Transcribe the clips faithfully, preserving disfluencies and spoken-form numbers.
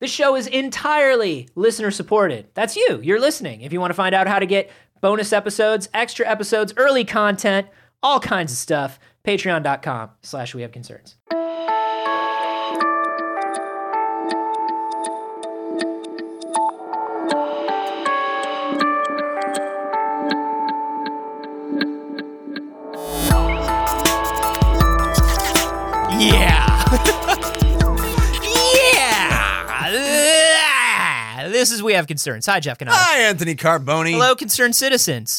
This show is entirely listener supported. That's you. You're listening. If you want to find out how to get bonus episodes, extra episodes, early content, all kinds of stuff, patreon.com slash we have concerns. Yeah. yeah. This is We Have Concerns. Hi, Jeff Canada. Hi, Anthony Carboni. Hello, concerned citizens.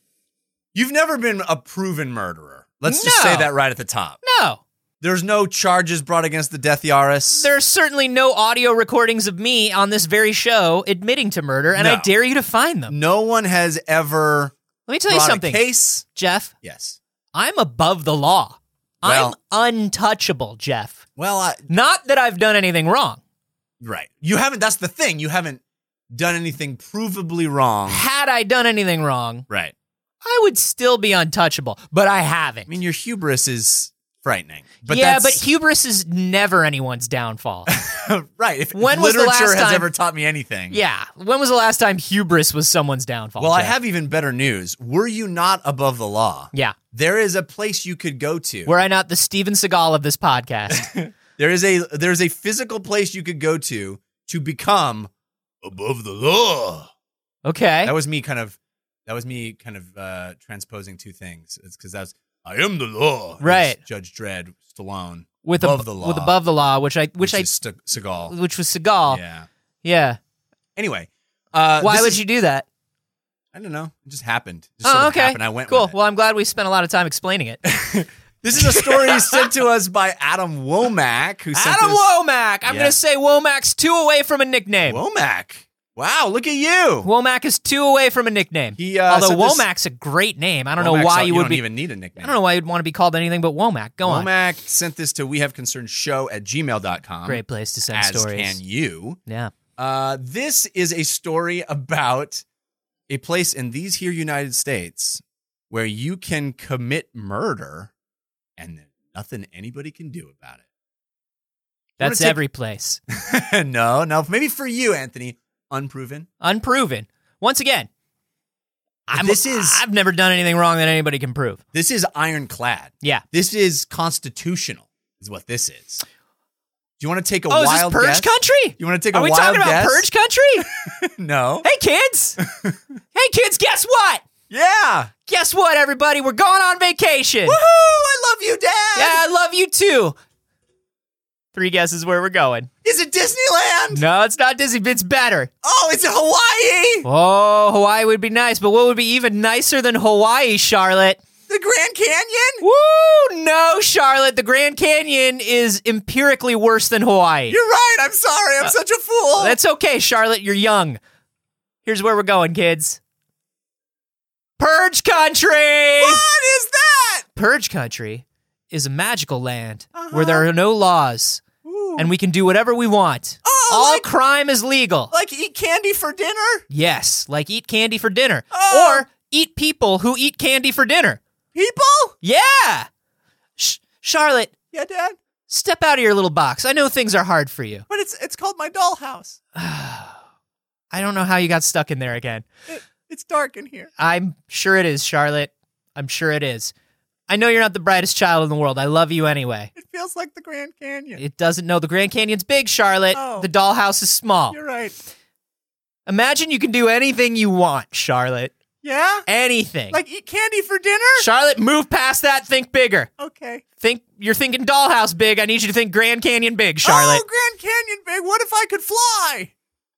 You've never been a proven murderer. Let's just No. say that right at the top. No. There's no charges brought against the Death Yaris. There are certainly no audio recordings of me on this very show admitting to murder, and No. I dare you to find them. No one has ever Let me tell you brought something, a case. Jeff. Yes. I'm above the law. Well- I'm untouchable, Jeff. Well, I, Not that I've done anything wrong. right. You haven't, that's the thing. You haven't done anything provably wrong. Had I done anything wrong, Right. I would still be untouchable, but I haven't. I mean, your hubris is frightening. But yeah, but that's, hubris is never anyone's downfall. right. If When was the literature last has time- ever taught me anything. Yeah. When was the last time hubris was someone's downfall? Well, I Jeff? have even better news. Were you not above the law? Yeah. There is a place you could go to. Were I not the Steven Seagal of this podcast? There is a there's a physical place you could go to to become above the law. Okay. That was me kind of that was me kind of uh, transposing two things. It's because that's I am the law. Right. It's Judge Dredd, Stallone. with above ab- the law. with above the law, which I which, Which I is St- Seagal. which was Seagal. Yeah. Yeah. Anyway, uh, Why this would is- you do that? I don't know. It just happened. It just sort Oh, of okay. happened. I went cool. with it. Well, I'm glad we spent a lot of time explaining it. This is a story sent to us by Adam Womack, who sent Adam this. Womack. I'm Yeah. going to say Womack's two away from a nickname. Womack. Wow, look at you. Womack is two away from a nickname. He, uh, Although sent this- Womack's a great name. I don't know Womack's why all- you you would don't be. even need a nickname. I don't know why you'd want to be called anything but Womack. Go on. Womack sent this to we have concerned show at gmail dot com. Great place to send As stories. can you. Yeah. Uh, this is a story about a place in these here United States where you can commit murder and there's nothing anybody can do about it. That's take- every place. no, no. Maybe for you, Anthony. Unproven. Unproven. Once again, I'm, this is- I've never done anything wrong that anybody can prove. This is ironclad. Yeah. This is constitutional, is what this is. Do you want to take a Oh, is wild this Purge guess? Country? You want to take Are a we wild talking about guess? Purge Country? No. Hey, kids. Hey, kids, guess what? Yeah. Guess what, everybody? We're going on vacation. Woohoo! I love you, Dad. Yeah, I love you too. Three guesses where we're going. Is it Disneyland? No, it's not Disney. It's better. Oh, it's Hawaii. Oh, Hawaii would be nice, but what would be even nicer than Hawaii, Charlotte? The Grand Canyon? Woo! No, Charlotte. The Grand Canyon is empirically worse than Hawaii. You're right. I'm sorry. I'm such a fool. That's okay, Charlotte. You're young. Here's where we're going, kids. Purge Country! What is that? Purge Country is a magical land Uh-huh. where there are no laws Ooh. and we can do whatever we want. Oh, All like- crime is legal. Like eat candy for dinner? Yes, like eat candy for dinner. Oh. Or eat people who eat candy for dinner. People? Yeah! Sh- Charlotte, Yeah, Dad. step out of your little box. I know things are hard for you. But it's it's called my dollhouse. I don't know how you got stuck in there again. It, it's dark in here. I'm sure it is, Charlotte. I'm sure it is. I know you're not the brightest child in the world. I love you anyway. It feels like the Grand Canyon. It doesn't know the Grand Canyon's big, Charlotte. Oh. The dollhouse is small. You're right. Imagine you can do anything you want, Charlotte. Yeah? Anything. Like eat candy for dinner? Charlotte, move past that. Think bigger. Okay. Think you're thinking dollhouse big. I need you to think Grand Canyon big, Charlotte. Oh, Grand Canyon big. What if I could fly?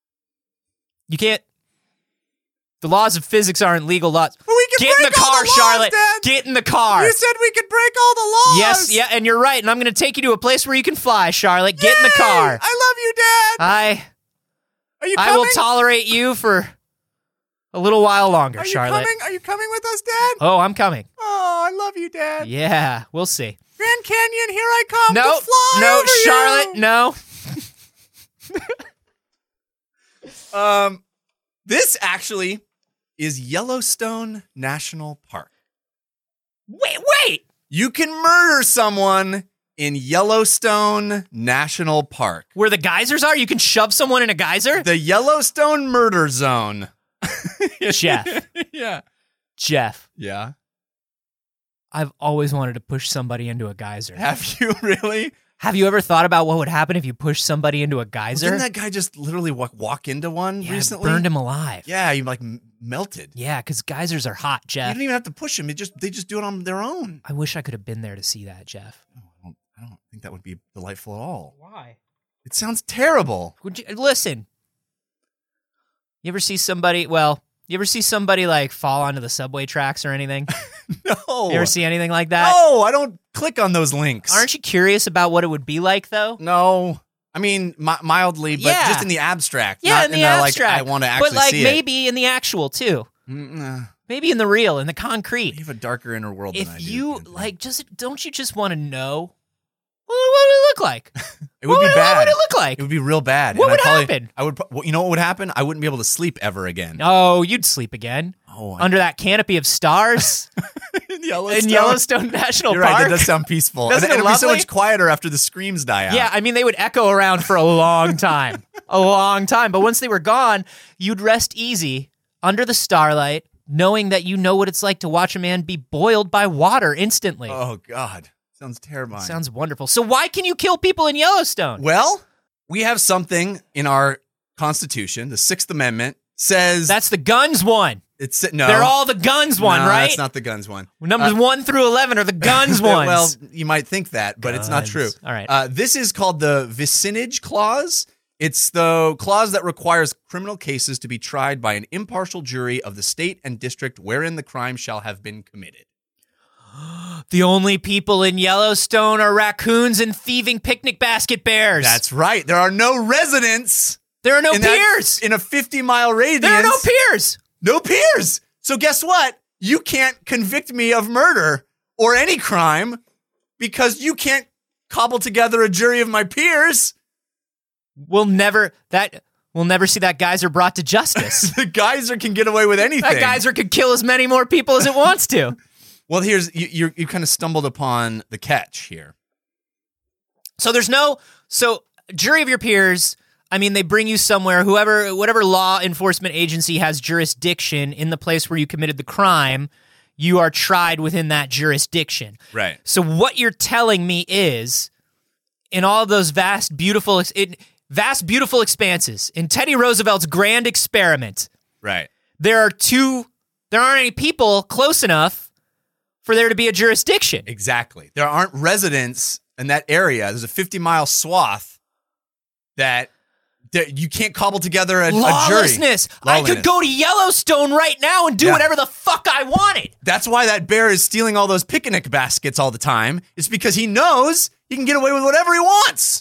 You can't. The laws of physics aren't legal laws. Well, we can Get in break the all car, the laws, Charlotte. Dad. Get in the car. You said we could break all the laws. Yes, yeah, and you're right. And I'm going to take you to a place where you can fly, Charlotte. Get in the Yay! car. I love you, Dad. I Are you coming? I will tolerate you for a little while longer, Are you Charlotte. coming? Are you coming with us, Dad? Oh, I'm coming. Oh, I love you, Dad. Yeah, we'll see. Grand Canyon, here I come No, to fly no, over Charlotte, you. no. Um, this actually is Yellowstone National Park. Wait, wait. You can murder someone in Yellowstone National Park. Where the geysers are? You can shove someone in a geyser? The Yellowstone Murder Zone. Jeff. Yeah. Jeff. Yeah. I've always wanted to push somebody into a geyser. Have you really? Have you ever thought about what would happen if you pushed somebody into a geyser? Didn't that guy just literally walk, walk into one yeah, recently? It burned him alive. Yeah, he like m- melted. Yeah, because geysers are hot, You Jeff. don't even have to push him. It just they just do it on their own. I wish I could have been there to see that, Jeff. Oh, I, don't, I don't think that would be delightful at all. Why? It sounds terrible. Would you listen? You ever see somebody? Well, you ever see somebody like fall onto the subway tracks or anything? No. You ever see anything like that? No, I don't click on those links. Aren't you curious about what it would be like, though? No. I mean, mi- mildly, but Yeah. just in the abstract. Yeah, not in the, the abstract. Like, I want to actually but like see maybe in the actual too. it. Mm, Maybe in the real, in the You concrete. have a darker inner world than I If do. you Anthony. like, just don't you just want to know? What, what would it look like? it would what be would, bad. What would it look like? It would be real bad. What And would I'd probably, happen? I would. pro- well, You know what would happen? I wouldn't be able to sleep ever again. Oh, you'd sleep again Oh, I- under that canopy of stars in Yellowstone. in Yellowstone National You're Park. right. That does sound peaceful. Doesn't and it it'll be so lovely? much quieter after the screams die out. Yeah, I mean, they would echo around for a long time. a long time. But once they were gone, you'd rest easy under the starlight, knowing that you know what it's like to watch a man be boiled by water instantly. Oh God, sounds terrifying. Sounds wonderful. So why can you kill people in Yellowstone? Well, we have something in our Constitution. The Sixth Amendment says That's the guns one. it's no. They're all the guns one, no, right? That's not the guns one. Numbers Uh, one through eleven are the guns ones. Well, you might think that, but it's not Guns. true. All right. Uh, this is called the vicinage clause. It's the clause that requires criminal cases to be tried by an impartial jury of the state and district wherein the crime shall have been committed. The only people in Yellowstone are raccoons and thieving picnic basket bears. That's right. There are no residents. There are no in that- peers. in a fifty mile radius. There are no peers. No peers. So guess what? You can't convict me of murder or any crime because you can't cobble together a jury of my peers. We'll never that we'll never see that geyser brought to justice. The geyser can get away with anything. That geyser could kill as many more people as it wants to. Well, here's you. You, you kind of stumbled upon the catch here. So there's no so jury of your peers. I mean, they bring you somewhere. Whoever, whatever law enforcement agency has jurisdiction in the place where you committed the crime, you are tried within that jurisdiction. Right. So what you're telling me is, in all of those vast, beautiful, in vast, beautiful expanses, in Teddy Roosevelt's grand experiment, Right. there are two. There aren't any people close enough for there to be a jurisdiction. Exactly. There aren't residents in that area. There's a fifty mile swath that, that you can't cobble together a, a jury. Lawlessness. I could Lawlessness. go to Yellowstone right now and do Yeah. whatever the fuck I wanted. That's why that bear is stealing all those picnic baskets all the time. It's because he knows he can get away with whatever he wants.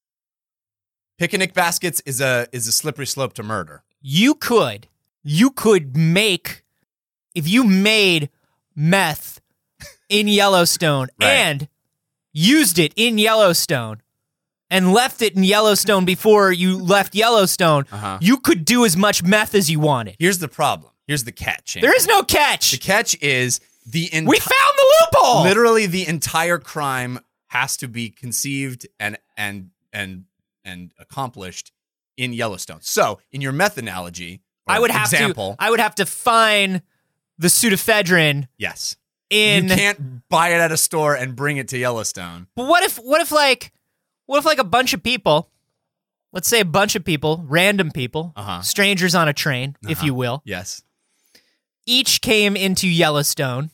Picnic baskets is a is a slippery slope to murder. You could, you could make, if you made meth in Yellowstone Right. and used it in Yellowstone and left it in Yellowstone before you left Yellowstone, Uh-huh. you could do as much meth as you wanted. Here's the problem. Here's the catch. There is no The catch. catch is the enti- We found the loophole. literally the entire crime has to be conceived and and and and accomplished in Yellowstone. So, in your meth analogy, or I would have example, to. I would have to find the pseudoephedrine yes, in. you can't buy it at a store and bring it to Yellowstone. But what if? What if like? What if like a bunch of people? Let's say a bunch of people, random people, Uh-huh. strangers on a train, if Uh-huh. you will, Yes, each came into Yellowstone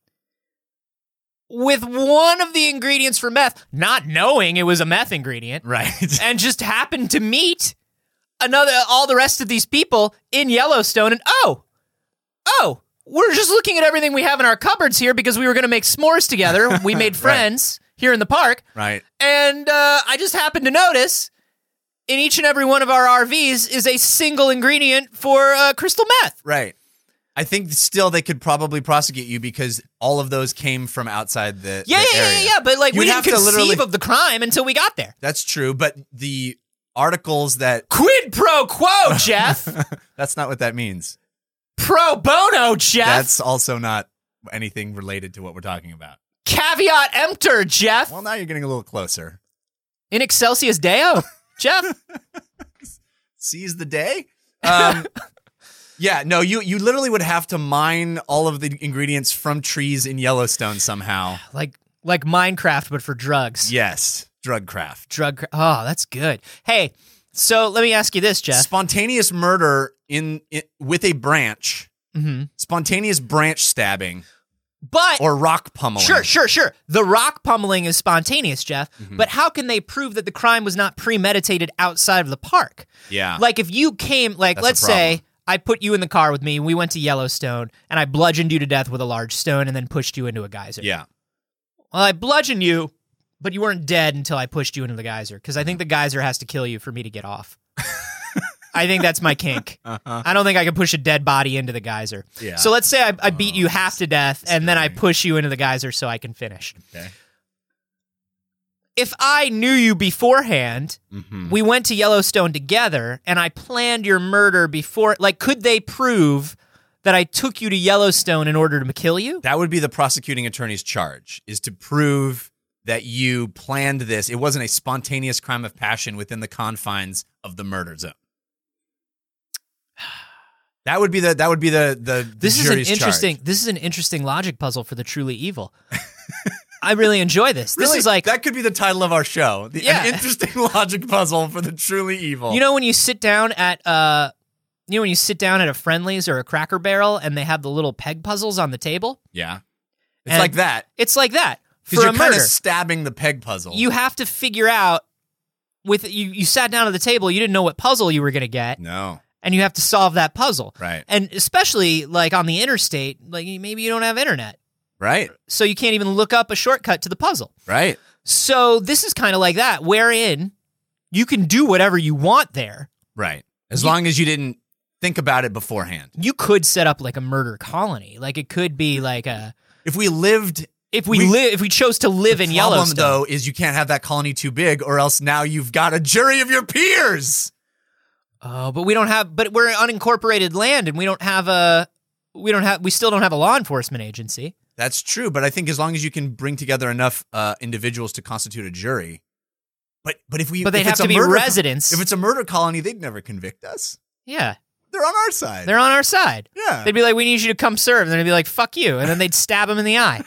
with one of the ingredients for meth, not knowing it was a meth ingredient, right. and just happened to meet another all the rest of these people in Yellowstone, and oh, oh, we're just looking at everything we have in our cupboards here because we were going to make s'mores together. We made friends here in the park, right. and uh, I just happened to notice in each and every one of our R Vs is a single ingredient for uh, crystal meth. Right. I think still they could probably prosecute you because all of those came from outside the, Yeah, the yeah, yeah, area. yeah, yeah. But like, we You'd didn't have to conceive literally- of the crime until we got there. That's true, but the articles that Quid pro quo, Jeff. that's not what that means. Pro bono, Jeff. That's also not anything related to what we're talking about. caveat emptor, Jeff. Well, now you're getting a little closer. In excelsis Deo, Jeff. Seize the day? Um, yeah, no, you you literally would have to mine all of the ingredients from trees in Yellowstone somehow. Like like Minecraft, but for drugs. Yes, drug craft. Drug. Cra- oh, that's good. Hey, so let me ask you this, Jeff. Spontaneous murder in, in with a branch. Mm-hmm. Spontaneous branch stabbing. But or rock pummeling. Sure, sure, sure. The rock pummeling is spontaneous, Jeff. Mm-hmm. But how can they prove that the crime was not premeditated outside of the park? Yeah. Like if you came, like That's let's the problem. say I put you in the car with me and we went to Yellowstone and I bludgeoned you to death with a large stone and then pushed you into a geyser. Yeah. Well, I bludgeoned you, but you weren't dead until I pushed you into the geyser because I think the geyser has to kill you for me to get off. I think that's my kink. Uh-huh. I don't think I can push a dead body into the geyser. Yeah. So let's say I, I beat Oh, you half to death, and then I scary. push you into the geyser so I can finish. Okay. If I knew you beforehand, Mm-hmm. we went to Yellowstone together, and I planned your murder before, like, could they prove that I took you to Yellowstone in order to kill you? That would be the prosecuting attorney's charge, is to prove that you planned this. It wasn't a spontaneous crime of passion within the confines of the murder zone. That would be the that would be the the, the This is an jury's interesting. charge. This is an interesting logic puzzle for the truly evil. I really enjoy this. This Really, is like that could be the title of our show. The, Yeah. An interesting logic puzzle for the truly evil. you know when you sit down at uh, you know when you sit down at a Friendlies or a Cracker Barrel and they have the little peg puzzles on the table. yeah, it's And like that It's like that for because a you're kind murder. of stabbing the peg puzzle. You have to figure out with you. You sat down at the table. You didn't know what puzzle you were going to get, no, and you have to solve that puzzle. right, And especially like on the interstate, like maybe you don't have internet, right, so you can't even look up a shortcut to the puzzle. right. So this is kind of like that, wherein you can do whatever you want there. Right. As You- long as you didn't think about it beforehand. You could set up like a murder colony. Like it could be like a If we lived, if we, We- live if we chose to live in the problem Yellowstone. though is you can't have that colony too big, or else now you've got a jury of your peers. Oh, but we don't have. But we're unincorporated land, and we don't have a. We don't have. We still don't have a law enforcement agency. That's true, but I think as long as you can bring together enough uh, individuals to constitute a jury, but but if we But they'd if have it's a to be murder, residents. If it's a murder colony, they'd never convict us. Yeah, They're on our side. they're on our side. yeah. They'd be like, "We need you to come serve," and then they'd be like, "Fuck you," and then they'd stab him in the eye.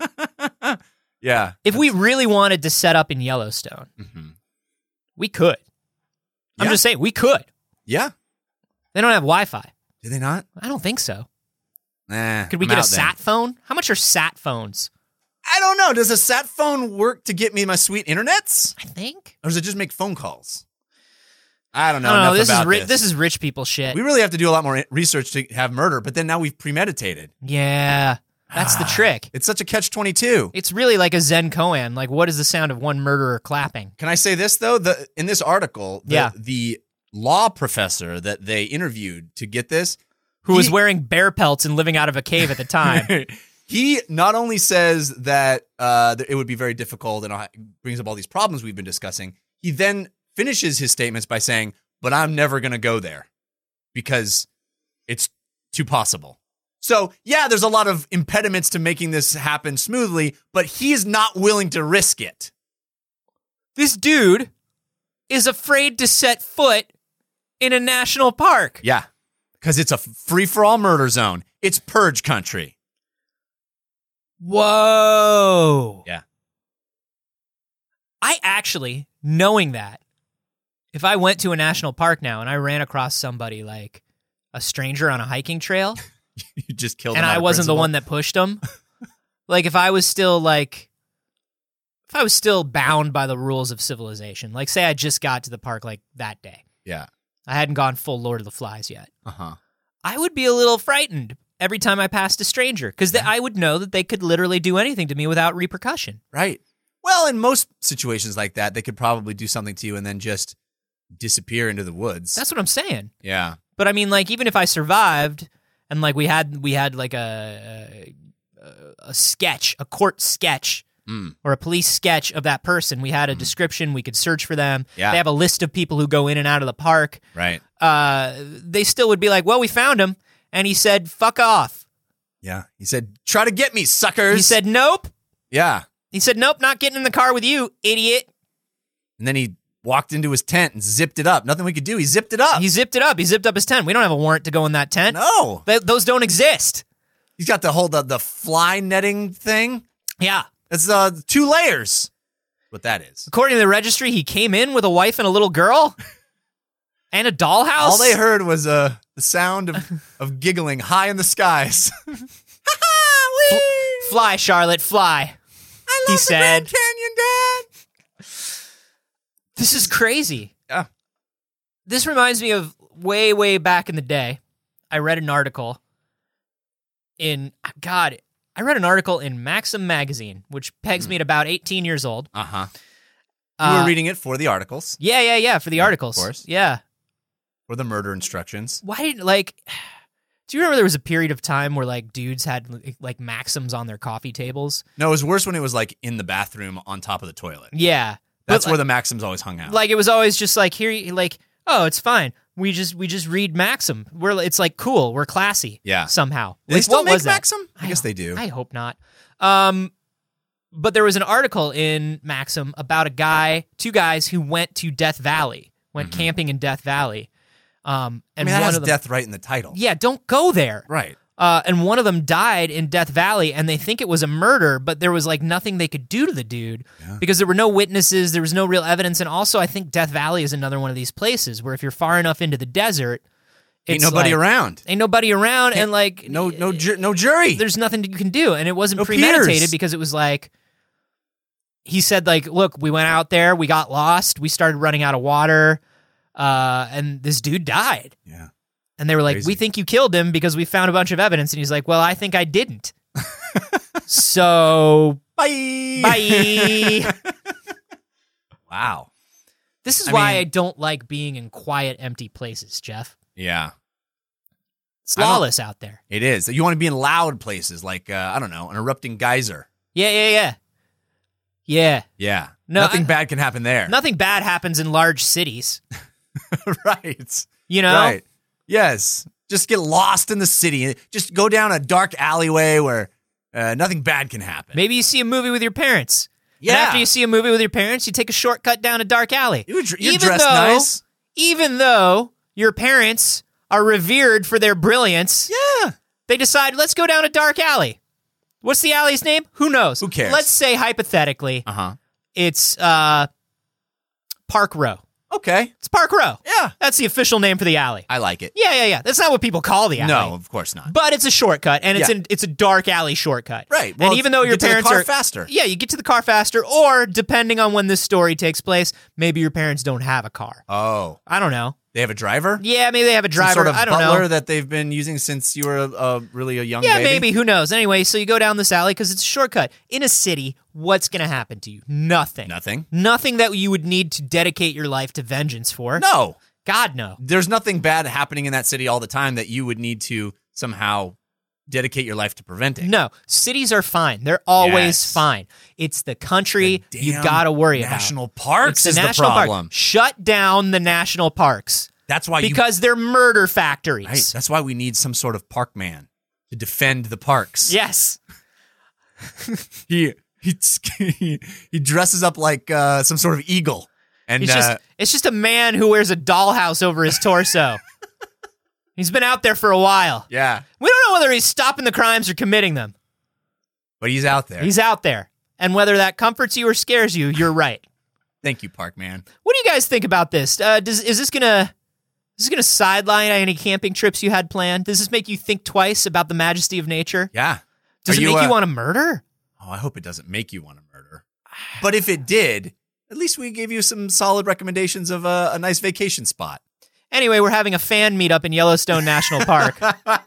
yeah. If we really wanted to set up in Yellowstone, Mhm. we could. I'm Yeah. just saying, we could. Yeah. They don't have Wi-Fi. Do they not? I don't think so. Nah. Could we I'm get a out then. sat phone? How much are sat phones? I don't know. Does a sat phone work to get me my sweet internets? I think. Or does it just make phone calls? I don't know. I don't know. enough This is about ri- this. this is rich people shit. We really have to do a lot more i- research to have murder, but then now we've premeditated. yeah, that's the Ah. trick. It's such a catch twenty-two. It's really like a Zen koan. Like, what is the sound of one murderer clapping? Can I say this though? The in this article, the, Yeah. the law professor that they interviewed to get this, Who was he- wearing bear pelts and living out of a cave at the time? he not only says that uh, that it would be very difficult and uh, brings up all these problems we've been discussing, he then finishes his statements by saying, "But I'm never going to go there because it's too possible." So, yeah, there's a lot of impediments to making this happen smoothly, but he's not willing to risk it. This dude is afraid to set foot in a national park. Yeah, because it's a free-for-all murder zone. It's purge country. Whoa. Yeah. I actually, knowing that, if I went to a national park now and I ran across somebody like a stranger on a hiking trail You just killed and him out I of wasn't the principle. one that pushed them, like if I was still like, if I was still bound by the rules of civilization, like say I just got to the park like that day, Yeah. I hadn't gone full Lord of the Flies yet, Uh-huh. I would be a little frightened every time I passed a stranger because I would know that they could literally do anything to me without repercussion. Right. Well, in most situations like that, they could probably do something to you and then just disappear into the woods. That's what I'm saying. yeah. But I mean, like, even if I survived and like we had we had like a a, a sketch, a court sketch, Mm. or a police sketch of that person, we had a description. We could search for them. Yeah. They have a list of people who go in and out of the park. Right. Uh, they still would be like, "Well, we found him," and he said, "Fuck off." Yeah. He said, "Try to get me, suckers." He said, "Nope." Yeah. He said, nope, not getting in the car with you, idiot. And then he walked into his tent and zipped it up. Nothing we could do. He zipped it up. He zipped it up. He zipped up his tent. We don't have a warrant to go in that tent. No. Th- those don't exist. He's got the whole the, the fly netting thing. Yeah. It's uh, two layers. What that is. According to the registry, he came in with a wife and a little girl and a dollhouse. All they heard was uh, the sound of, of giggling high in the skies. F- fly, Charlotte, fly. I love he the said. Grand Canyon, Dad. This is crazy. Yeah. This reminds me of way, way back in the day. I read an article in, God, I read an article in Maxim magazine, which pegs mm. me at about eighteen years old. Uh-huh. You Uh, were reading it for the articles. Yeah, yeah, yeah, for the articles. Of course. Yeah. For the murder instructions. Why didn't, like, do you remember there was a period of time where, like, dudes had, like, Maxims on their coffee tables? No, it was worse when it was, like, in the bathroom on top of the toilet. Yeah. That's but, where like, the Maxims always hung out. Like, it was always just like, here, like, oh, it's fine. We just we just read Maxim. We're It's, like, cool. We're classy. Yeah. Somehow. Do they like, still what make was that? Maxim? I, I guess they do. I hope not. Um, but there was an article in Maxim about a guy, two guys who went to Death Valley, went Mm-hmm. camping in Death Valley. Um, I and mean, that one has of them, death right in the title. Yeah, don't go there. Right. Uh, and one of them died in Death Valley, and they think it was a murder, but there was like nothing they could do to the dude Yeah. because there were no witnesses, there was no real evidence, and also I think Death Valley is another one of these places where if you're far enough into the desert, Ain't it's nobody like, around. Ain't nobody around, Can't- and like No, no, ju- no jury. there's nothing you can do, and it wasn't No premeditated peers. because it was like he said, like, look, we went out there, we got lost, we started running out of water, uh, and this dude died. Yeah. And they were like, Crazy. we think you killed him because we found a bunch of evidence. And he's like, well, I think I didn't. So, Bye. bye. Wow. This is I why mean- I don't like being in quiet, empty places, Jeff. Yeah. It's I don't- lawless out there. It is. You want to be in loud places like, uh, I don't know, an erupting geyser. Yeah, yeah, yeah. Yeah. Yeah. No, Nothing I- bad can happen there. Nothing bad happens in large cities. Right. You know? Right. Yes. Just get lost in the city. Just go down a dark alleyway where uh, nothing bad can happen. Maybe you see a movie with your parents. Yeah. And after you see a movie with your parents, you take a shortcut down a dark alley. You dr- you're Even dressed though- nice. Even though your parents are revered for their brilliance, Yeah. they decide, let's go down a dark alley. What's the alley's name? Who knows? Who cares? Let's say, hypothetically, Uh-huh. it's uh, Park Row. Okay. It's Park Row. Yeah. That's the official name for the alley. I like it. Yeah, yeah, yeah. That's not what people call the alley. No, of course not. But it's a shortcut, and it's Yeah. an, it's a dark alley shortcut. Right. Well, and even though you your get to the parents car are faster. yeah, you get to the car faster, or depending on when this story takes place, maybe your parents don't have a car. Oh. I don't know. They have a driver? Yeah, maybe they have a driver. Some sort of I don't butler know. that they've been using since you were uh, really a young Yeah, baby? maybe. Who knows? Anyway, so you go down this alley because it's a shortcut. In a city, what's going to happen to you? Nothing. Nothing. Nothing that you would need to dedicate your life to vengeance for. No. God, no. There's nothing bad happening in that city all the time that you would need to somehow dedicate your life to preventing. No. Cities are fine. They're always Yes. fine. It's the country The you damn got to worry National about. parks It's the is national the park. problem. Shut down the national parks That's why you because they're murder factories. Right. That's why we need some sort of park man to defend the parks. Yes. He he he dresses up like uh, some sort of eagle. And He's just, uh, it's just a man who wears a dollhouse over his torso. He's been out there for a while. yeah, We don't know whether he's stopping the crimes or committing them. but he's out there. He's out there. And whether that comforts you or scares you, you're right. Thank you, park man. What do you guys think about this? Uh, does, is this gonna is this gonna sideline any camping trips you had planned? Does this make you think twice about the majesty of nature? Yeah. Does Are it make uh, you want to murder? Oh, I hope it doesn't make you want to murder. But if it did, at least we gave you some solid recommendations of a, a nice vacation spot. Anyway, we're having a fan meetup in Yellowstone National Park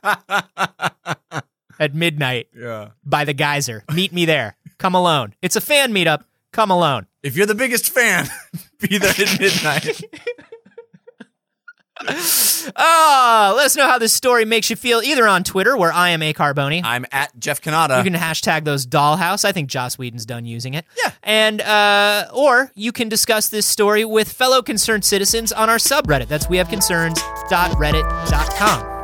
at midnight Yeah. by the geyser. Meet me there. Come alone. It's a fan meetup. Come alone. If you're the biggest fan, be there at midnight. Oh, let us know how this story makes you feel either on Twitter, where I am A Carboni. I'm at Jeff Canada. You can hashtag those dollhouse. I think Joss Whedon's done using it. Yeah. And, uh, or you can discuss this story with fellow concerned citizens on our subreddit. That's we have concerns dot reddit dot com.